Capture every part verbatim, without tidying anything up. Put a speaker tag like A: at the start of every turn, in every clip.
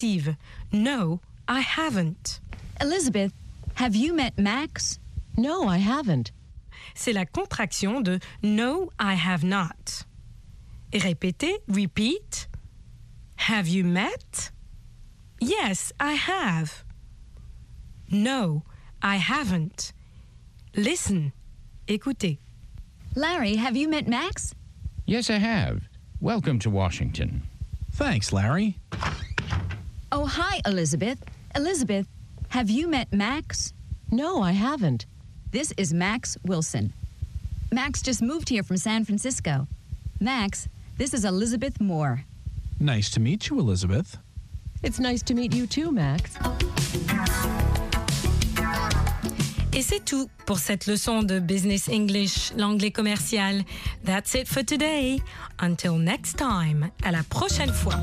A: négative. No, I haven't.
B: Elizabeth, have you met Max?
C: No, I haven't.
A: C'est la contraction de No, I have not. Et répétez, repeat. Have you met? Yes, I have. No, I haven't. Listen. Écoutez.
B: Larry, have you met Max?
D: Yes, I have. Welcome to Washington.
E: Thanks, Larry.
B: Oh, hi, Elizabeth. Elizabeth, have you met Max?
C: No, I haven't.
B: This is Max Wilson. Max just moved here from San Francisco. Max, this is Elizabeth Moore.
E: Nice to meet you, Elizabeth.
C: It's nice to meet you too, Max.
A: Et c'est tout pour cette leçon de Business English, l'anglais commercial. That's it for today. Until next time. À la prochaine fois.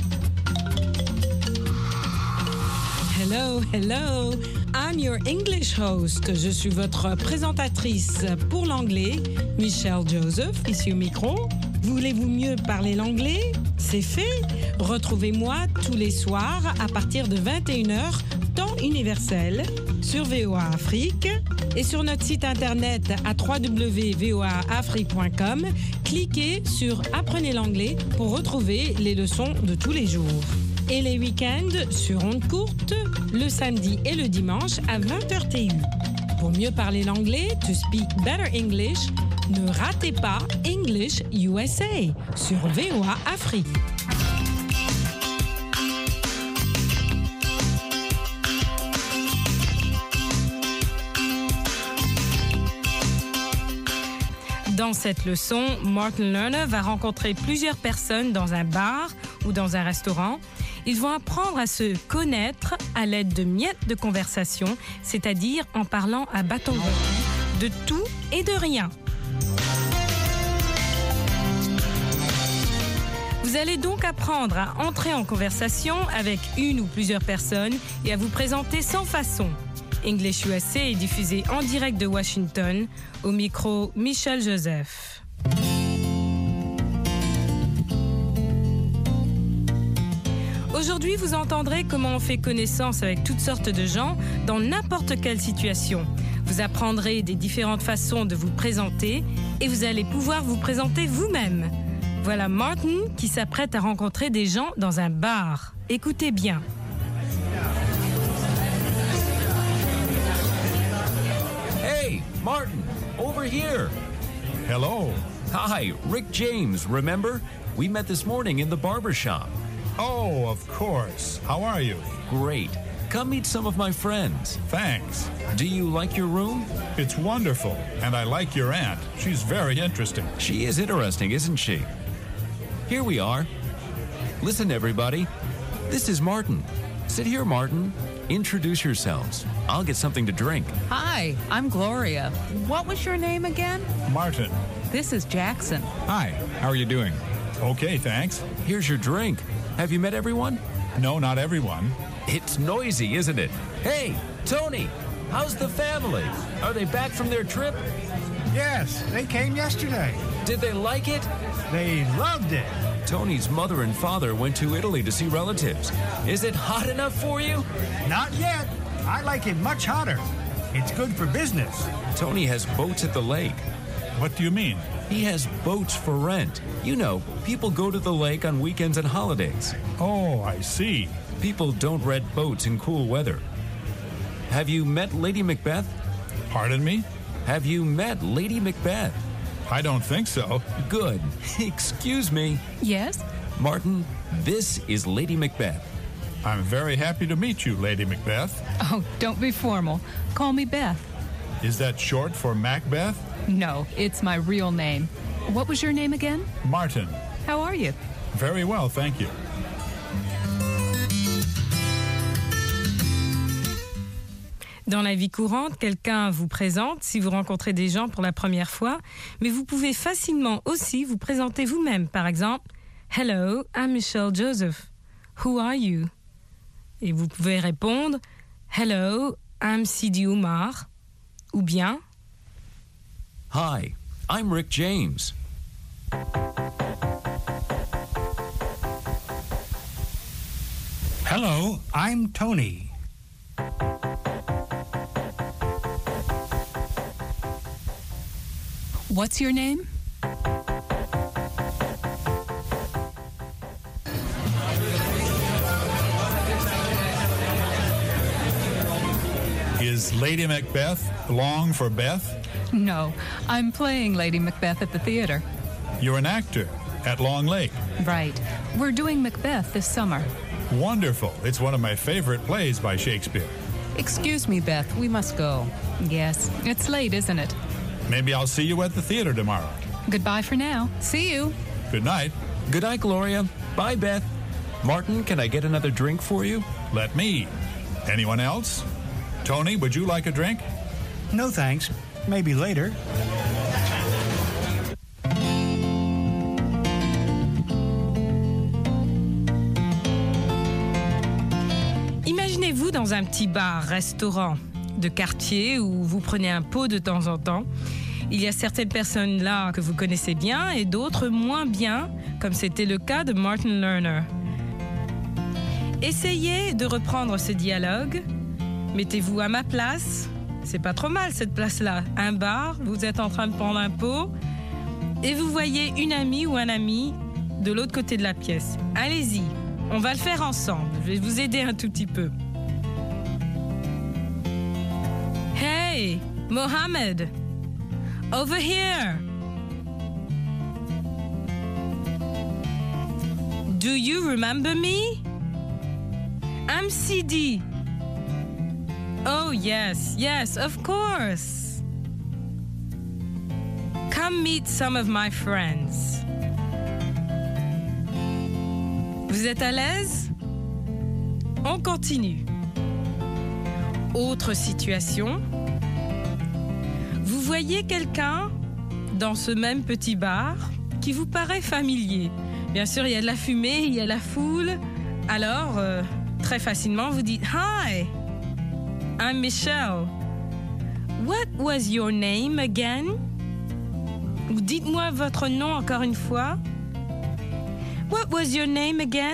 A: Hello, hello. I'm your English host. Je suis votre présentatrice pour l'anglais, Michelle Joseph, ici au micro. Voulez-vous mieux parler l'anglais? C'est fait. Retrouvez-moi tous les soirs à partir de vingt et une heures, temps universel, sur V O A Afrique et sur notre site internet à w w w point v o a afrique point com. Cliquez sur Apprenez l'anglais pour retrouver les leçons de tous les jours. Et les week-ends sur ondes courtes, le samedi et le dimanche à vingt heures T U. Pour mieux parler l'anglais, to speak better English, ne ratez pas English U S A sur V O A Afrique. Dans cette leçon, Martin Lerner va rencontrer plusieurs personnes dans un bar ou dans un restaurant. Ils vont apprendre à se connaître à l'aide de miettes de conversation, c'est-à-dire en parlant à bâton rompu de tout et de rien. Vous allez donc apprendre à entrer en conversation avec une ou plusieurs personnes et à vous présenter sans façon. English U S A est diffusé en direct de Washington, au micro Michelle Joseph. Aujourd'hui, vous entendrez comment on fait connaissance avec toutes sortes de gens dans n'importe quelle situation. Vous apprendrez des différentes façons de vous présenter et vous allez pouvoir vous présenter vous-même. Voilà Martin qui s'apprête à rencontrer des gens dans un bar. Écoutez bien.
F: Hey, Martin, over here.
E: Hello.
F: Hi, Rick James, remember? We met this morning in the barber shop.
E: Oh, of course. How are you?
F: Great. Come meet some of my friends.
E: Thanks.
F: Do you like your room?
E: It's wonderful, and I like your aunt. She's very interesting.
F: She is interesting, isn't she? Here we are. Listen, everybody. This is Martin. Sit here, Martin. Introduce yourselves. I'll get something to drink.
G: Hi, I'm Gloria. What was your name again?
E: Martin.
G: This is Jackson.
H: Hi, how are you doing?
E: Okay, thanks.
F: Here's your drink. Have you met everyone?
E: No, not everyone.
F: It's noisy, isn't it? Hey, Tony, how's the family? Are they back from their trip?
I: Yes, they came yesterday.
F: Did they like it?
I: They loved it.
F: Tony's mother and father went to Italy to see relatives. Is it hot enough for you?
I: Not yet. I like it much hotter. It's good for business.
F: Tony has boats at the lake.
E: What do you mean?
F: He has boats for rent. You know, people go to the lake on weekends and holidays.
E: Oh, I see.
F: People don't rent boats in cool weather. Have you met Lady Macbeth?
E: Pardon me?
F: Have you met Lady Macbeth?
E: I don't think so.
F: Good. Excuse me.
G: Yes?
F: Martin, this is Lady Macbeth.
E: I'm very happy to meet you, Lady Macbeth.
G: Oh, don't be formal. Call me Beth.
E: Is that short for Macbeth?
G: No, it's my real name. What was your name again?
E: Martin.
G: How are you?
E: Very well, thank you.
A: Dans la vie courante, quelqu'un vous présente si vous rencontrez des gens pour la première fois, mais vous pouvez facilement aussi vous présenter vous-même. Par exemple, « Hello, I'm Michelle Joseph. Who are you? » Et vous pouvez répondre « Hello, I'm Sidi Oumar. » Ou bien
F: « Hi, I'm Rick James. »
I: Hello, I'm Tony.
G: What's your name?
E: Is Lady Macbeth long for Beth?
G: No, I'm playing Lady Macbeth at the theater.
E: You're an actor at Long Lake.
G: Right. We're doing Macbeth this summer.
E: Wonderful. It's one of my favorite plays by Shakespeare.
C: Excuse me, Beth. We must go.
G: Yes, it's late, isn't it?
E: Maybe I'll see you at the theater tomorrow.
G: Goodbye for now.
C: See you.
E: Good night.
F: Good night, Gloria. Bye, Beth. Martin, can I get another drink for you?
E: Let me. Anyone else? Tony, would you like a drink?
I: No thanks. Maybe later.
A: Imaginez-vous dans un petit bar-restaurant de quartier où vous prenez un pot de temps en temps. Il y a certaines personnes là que vous connaissez bien et d'autres moins bien, comme c'était le cas de Martin Lerner. Essayez de reprendre ce dialogue. Mettez-vous à ma place. C'est pas trop mal cette place-là. Un bar, vous êtes en train de prendre un pot et vous voyez une amie ou un ami de l'autre côté de la pièce. Allez-y, on va le faire ensemble. Je vais vous aider un tout petit peu. Hey, Mohammed, over here. Do you remember me? I'm C D. Oh, yes, yes, of course. Come meet some of my friends. Vous êtes à l'aise? On continue. Autre situation. Vous voyez quelqu'un dans ce même petit bar qui vous paraît familier. Bien sûr, il y a de la fumée, il y a la foule. Alors, euh, très facilement, vous dites « Hi !» I'm Michelle. What was your name again? Ou dites-moi votre nom encore une fois. What was your name again?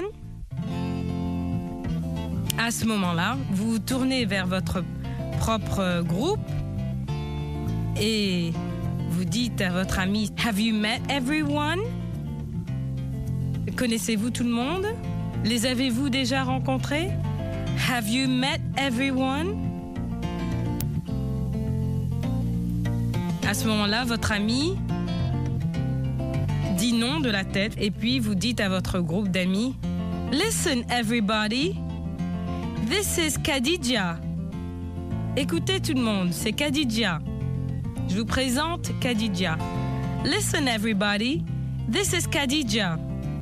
A: À ce moment-là, vous vous tournez vers votre propre groupe et vous dites à votre ami, Have you met everyone? Connaissez-vous tout le monde? Les avez-vous déjà rencontrés? Have you met everyone? À ce moment-là, votre ami dit non de la tête et puis vous dites à votre groupe d'amis Listen everybody, this is Khadija. Écoutez tout le monde, c'est Khadija. Je vous présente Khadija. Listen everybody, this is Khadija.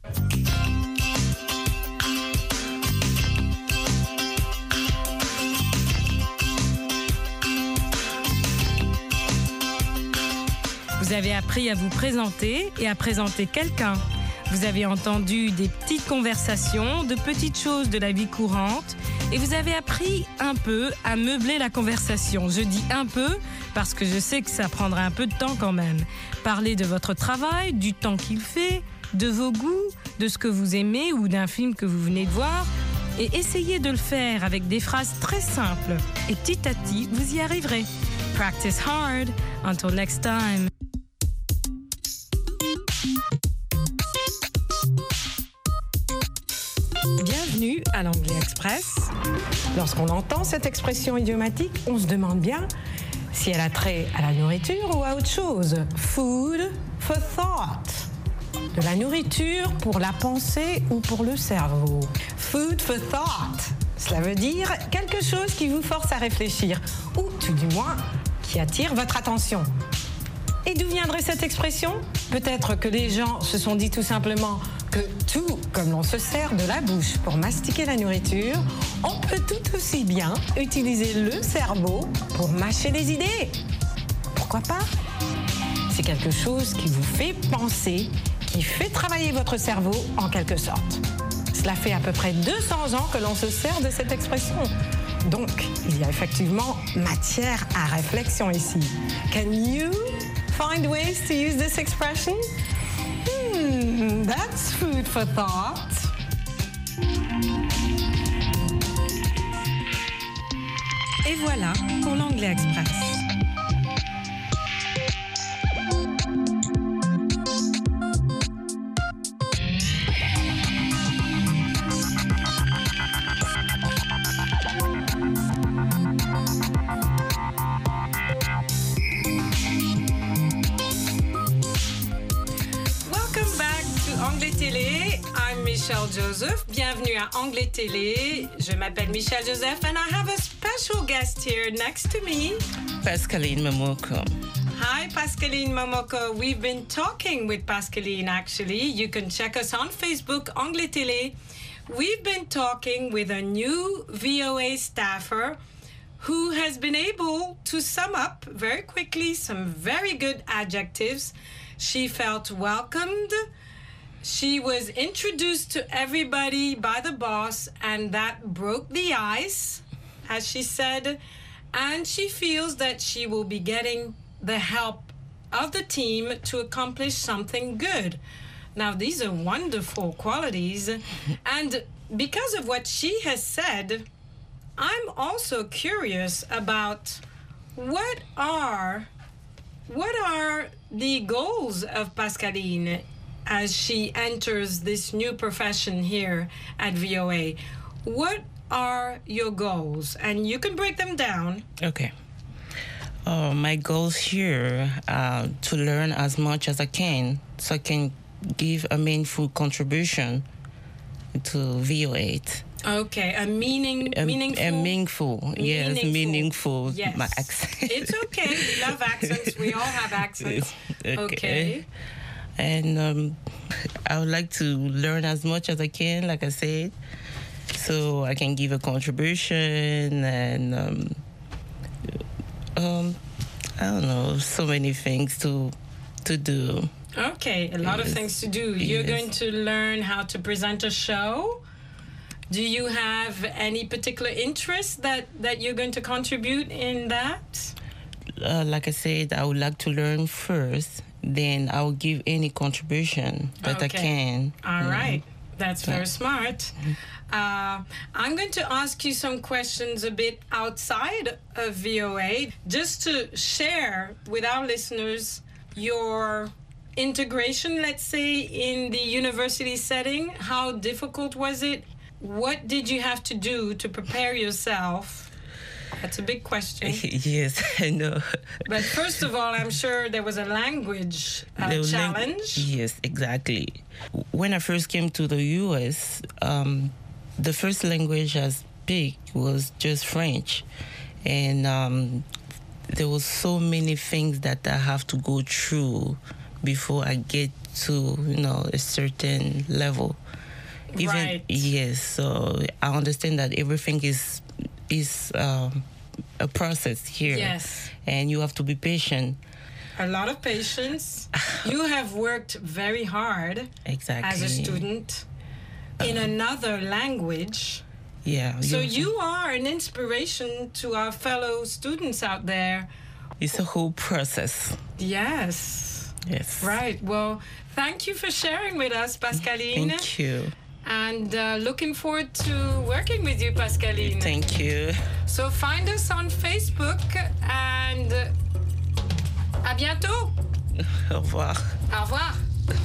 A: Vous avez appris à vous présenter et à présenter quelqu'un. Vous avez entendu des petites conversations, de petites choses de la vie courante et vous avez appris un peu à meubler la conversation. Je dis un peu parce que je sais que ça prendra un peu de temps quand même. Parler de votre travail, du temps qu'il fait, de vos goûts, de ce que vous aimez ou d'un film que vous venez de voir et essayez de le faire avec des phrases très simples. Et petit à petit, vous y arriverez. Practice hard. Until next time. Bienvenue à l'Anglais Express. Lorsqu'on entend cette expression idiomatique, on se demande bien si elle a trait à la nourriture ou à autre chose. Food for thought. De la nourriture pour la pensée ou pour le cerveau. Food for thought. Cela veut dire quelque chose qui vous force à réfléchir, ou tout du moins qui attire votre attention. Et d'où viendrait cette expression? Peut-être que les gens se sont dit tout simplement que tout comme l'on se sert de la bouche pour mastiquer la nourriture, on peut tout aussi bien utiliser le cerveau pour mâcher les idées. Pourquoi pas? C'est quelque chose qui vous fait penser, qui fait travailler votre cerveau en quelque sorte. Cela fait à peu près deux cents ans que l'on se sert de cette expression. Donc, il y a effectivement matière à réflexion ici. Can you find ways to use this expression? Hmm, that's food for thought. Et voilà pour l'Anglais Express. Michelle Joseph. Bienvenue à Anglais Télé. Je m'appelle Michelle Joseph and I have a special guest here next to me.
H: Pascaline Momoko.
A: Hi, Pascaline Momoko. We've been talking with Pascaline actually. You can check us on Facebook, Anglais Télé. We've been talking with a new V O A staffer who has been able to sum up very quickly some very good adjectives. She felt welcomed. She was introduced to everybody by the boss, and that broke the ice, as she said. And she feels that she will be getting the help of the team to accomplish something good. Now, these are wonderful qualities. And because of what she has said, I'm also curious about what are, what are the goals of Pascaline as she enters this new profession here at V O A. What are your goals? And you can break them down.
H: Okay. Uh, my goals here are to learn as much as I can so I can give a meaningful contribution to V O A.
A: Okay, a meaning,
H: a,
A: meaningful...
H: A meaningful, yes,
A: meaningful.
H: meaningful.
A: Yes.
H: My accent.
A: It's okay, we love accents. We all have accents.
H: Okay.
A: Okay.
H: And um, I would like to learn as much as I can, like I said, so I can give a contribution and, um, um, I don't know, so many things to to do.
A: Okay, a lot
H: yes.
A: of things to do. You're
H: yes.
A: going to learn how to present a show. Do you have any particular interest that, that you're going to contribute in that?
H: Uh, like I said, I would like to learn first. Then I'll give any contribution that
A: okay.
H: I can.
A: All
H: know.
A: right. That's very smart. Uh, I'm going to ask you some questions a bit outside of V O A, just to share with our listeners your integration, let's say, in the university setting. How difficult was it? What did you have to do to prepare yourself? That's a big question.
H: Yes, I know.
A: But first of all, I'm sure there was a language uh,
H: The
A: challenge.
H: Lang- yes, exactly. When I first came to the U S, um, the first language I speak was just French. And um, there was so many things that I have to go through before I get to, you know, a certain level. Even,
A: right.
H: Yes, so I understand that everything is is um, a process here.
A: Yes.
H: And you have to be patient.
A: A lot of patience. You have worked very hard
H: exactly.
A: as a student in um, another language.
H: Yeah.
A: So you are an inspiration to our fellow students out there.
H: It's a whole process.
A: Yes.
H: Yes.
A: Right. Well, thank you for sharing with us, Pascaline.
H: Thank you.
A: And uh, looking forward to working with you, Pascaline.
H: Thank you.
A: So find us on Facebook and à bientôt.
H: Au revoir.
A: Au revoir.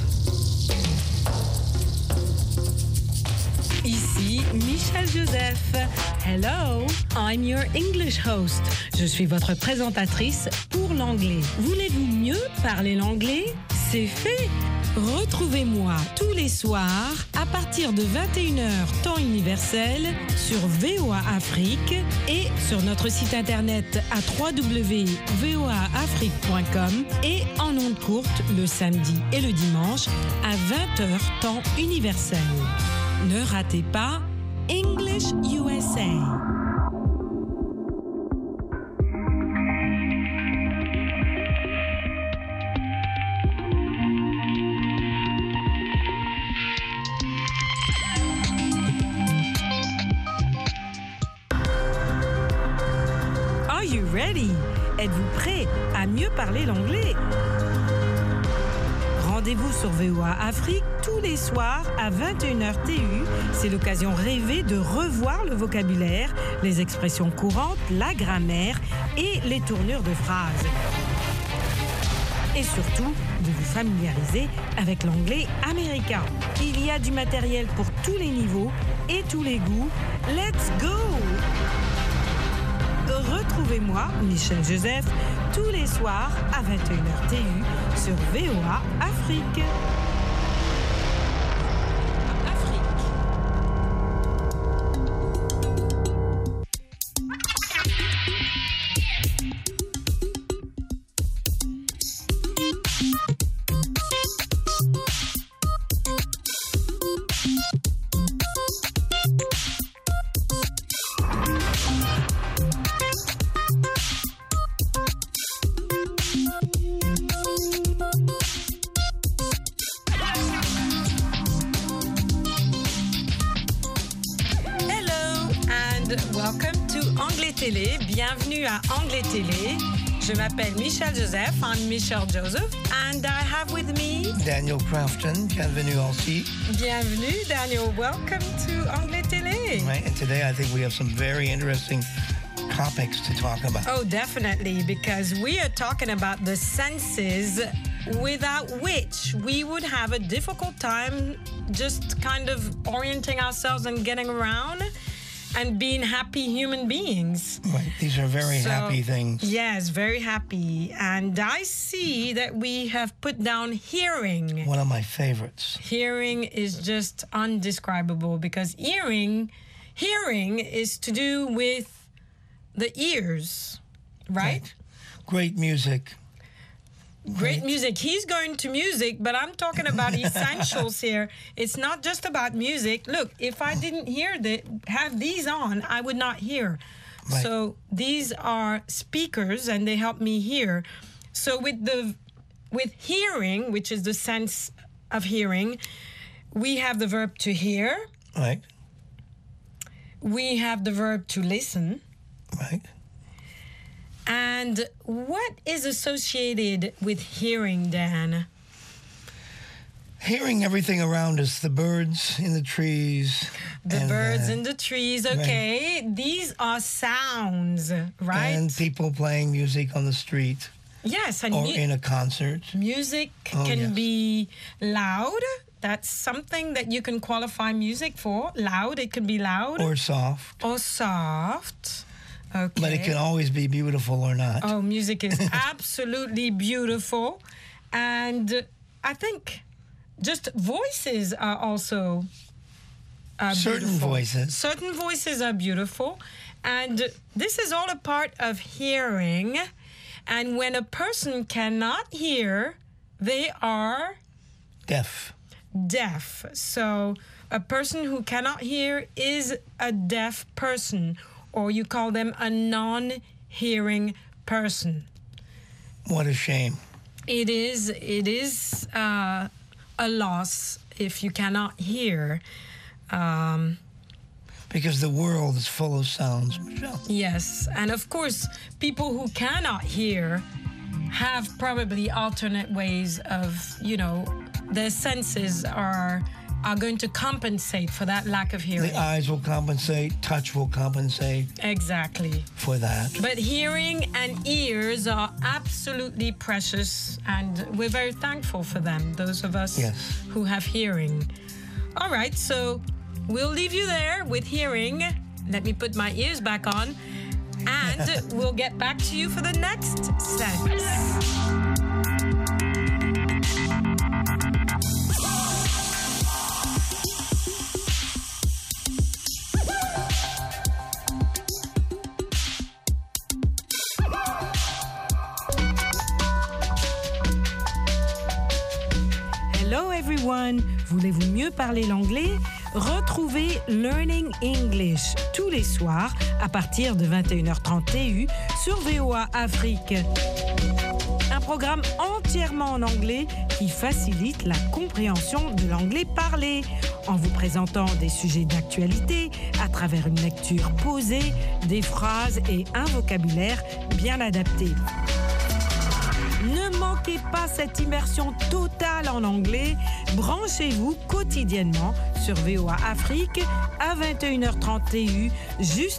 J: Ici Michelle Joseph. Hello, I'm your English host. Je suis votre présentatrice pour l'anglais. Voulez-vous mieux parler l'anglais? C'est fait. Retrouvez-moi tous les soirs à partir de vingt et une heures temps universel sur V O A Afrique et sur notre site internet à w w w point v o a afrique point com et en ondes courtes le samedi et le dimanche à vingt heures temps universel. Ne ratez pas English U S A. Are you ready? Êtes-vous prêt à mieux parler l'anglais? Rendez
A: rendez-vous sur V O A Afrique tous les soirs à vingt et une heures T U. C'est l'occasion rêvée de revoir le vocabulaire, les expressions courantes, la grammaire et les tournures de phrases. Et surtout, de vous familiariser avec l'anglais américain. Il y a du matériel pour tous les niveaux et tous les goûts. Let's go! Retrouvez-moi, Michel Joseph, tous les soirs à vingt et une heures T U sur V O A Afrique. Bienvenue à Anglais Télé. Je m'appelle Michel Joseph. I'm Michel Joseph. And I have with me
K: Daniel Crafton. Bienvenue aussi.
A: Bienvenue, Daniel. Welcome to Anglais Télé.
K: Right, and today I think we have some very interesting topics to talk about.
A: Oh, definitely, because we are talking about the senses without which we would have a difficult time just kind of orienting ourselves and getting around and being happy human beings.
K: Right. These are very
A: so,
K: happy things.
A: Yes, very happy. And I see that we have put down hearing.
K: One of my favorites.
A: Hearing is just undescribable because hearing, hearing is to do with the ears, right?
K: Right. Great music.
A: Great music. He's going to music, but I'm talking about essentials here. It's not just about music. Look, if I didn't hear the have these on, I would not hear. Right. So these are speakers, and they help me hear. So with the with hearing, which is the sense of hearing, we have the verb to hear.
K: Right.
A: We have the verb to listen.
K: Right.
A: And what is associated with hearing, Dan?
K: Hearing everything around us, the birds in the trees.
A: The
K: and,
A: birds
K: uh,
A: in the trees, okay. Right. These are sounds, right?
K: And people playing music on the street.
A: Yes. And
K: or
A: mu-
K: in a concert.
A: Music
K: oh,
A: can
K: yes.
A: be loud. That's something that you can qualify music for. Loud, it can be loud.
K: Or soft.
A: Or soft. Okay.
K: But it can always be beautiful or not.
A: Oh, music is absolutely beautiful. And I think just voices are also uh,
K: Certain
A: beautiful.
K: voices.
A: Certain voices are beautiful. And this is all a part of hearing. And when a person cannot hear, they are
K: deaf.
A: Deaf. So a person who cannot hear is a deaf person. Or you call them a non-hearing person.
K: What a shame.
A: It is, it is uh, a loss if you cannot hear. Um,
K: because the world is full of sounds, Michelle.
A: Yes, and of course, people who cannot hear have probably alternate ways of, you know, their senses are... are going to compensate for that lack of hearing.
K: The eyes will compensate, touch will compensate.
A: Exactly.
K: For that.
A: But hearing and ears are absolutely precious, and we're very thankful for them, those of us
K: yes.
A: who have hearing. All right, so we'll leave you there with hearing. Let me put my ears back on, and we'll get back to you for the next sense. Hello everyone! Voulez-vous mieux parler l'anglais? Retrouvez Learning English tous les soirs à partir de vingt et une heures trente T U sur V O A Afrique. Un programme entièrement en anglais qui facilite la compréhension de l'anglais parlé en vous présentant des sujets d'actualité à travers une lecture posée, des phrases et un vocabulaire bien adaptés. Ne manquez pas cette immersion totale en anglais. Branchez-vous quotidiennement sur V O A Afrique à vingt et une heures trente T U, juste